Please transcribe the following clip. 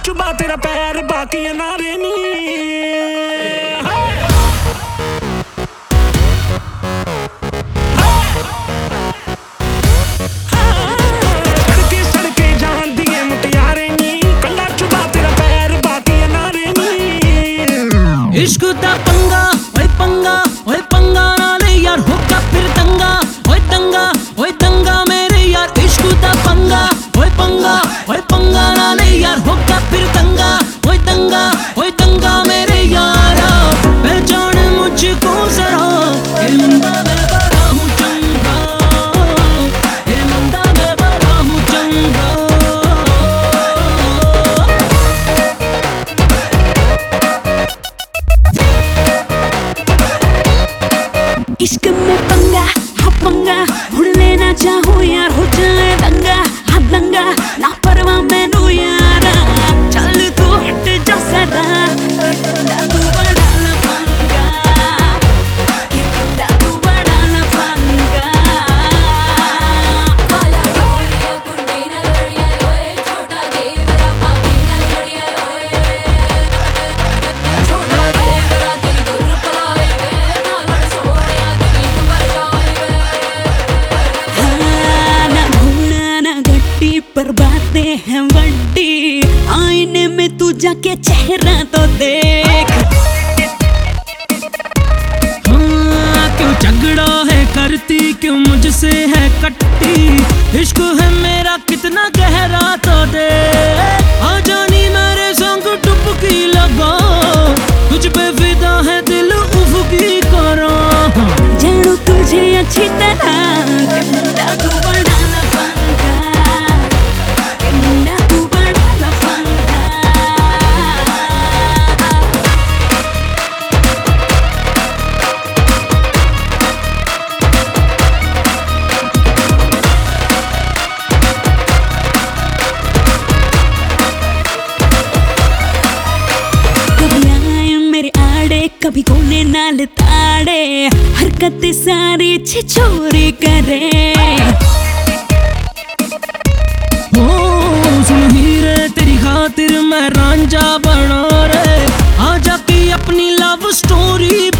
चुबा तेरा पैर बाकी नारे नी। इश्क दा पंगा ओए पंगा ओए पंगा नाले यार होगा फिर दंगा ओए दंगा ओए दंगा मेरे यार। इश्क दा पंगा ओए पंगा नाले यार होगा फिर दंगा ओए दंगा मेरे यार। पहचान मुझको जरा ये मुंडा मैं बड़ा हूँ चंगा, ये मुंडा मैं बड़ा हूँ चंगा। इश्क में पंगा हाँ पंगा उड़ लेना चाहूँ यार हो जाए दंगा हाँ दंगा ना परवाह मैनू यारा। चल तू हट जा सदा तू बड़ा लफंगा, तू बड़ा लफंगा। पर बातें हैं बड़ी आईने में तू जाके चेहरा तो देख। हाँ क्यों झगड़ा है करती क्यों मुझसे है कट्टी। इश्क है मेरा कितना गहरा तो दे आ जानी मेरे संग डुबकी लगा। तुझ पे फिदा है दिल उफकी करो जानू तुझे अच्छी तरह तू बड़ा कभी कोने नाल ताड़े हरकत सारी छिछोरी करे। सुन हीरे तेरी खातिर मैं रांझा बना रे आजा की अपनी लव स्टोरी